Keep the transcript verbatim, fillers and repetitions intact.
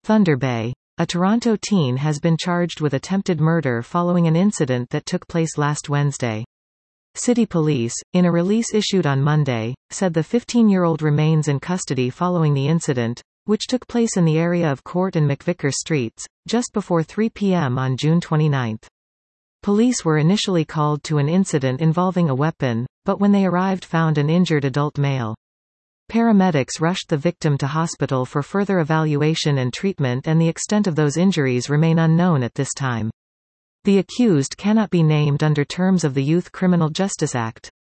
Thunder Bay. A Toronto teen has been charged with attempted murder following an incident that took place last Wednesday. City Police, in a release issued on Monday, said the fifteen-year-old remains in custody following the incident, which took place in the area of Court and McVicker Streets, just before three p m on June twenty-ninth. Police were initially called to an incident involving a weapon, but when they arrived found an injured adult male. Paramedics rushed the victim to hospital for further evaluation and treatment, and the extent of those injuries remain unknown at this time. The accused cannot be named under terms of the Youth Criminal Justice Act.